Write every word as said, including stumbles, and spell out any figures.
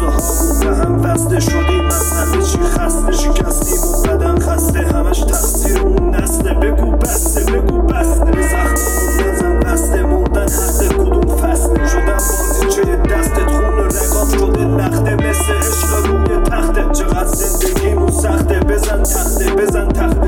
آرزوهامون به هم وصله شدیم از همه چی خسته، شکستیم و بدن خسته، همش تقصیر اون نسله. بگو بسته بگو بسته، به زخممون نزن بسته، مردن حقه کدوم فصله. شدم بازیچه دستت، خون رگام شده لخته، مثل عشق روی تخته. چقدر زندگیمون سخته، بزن تخته بزن تخته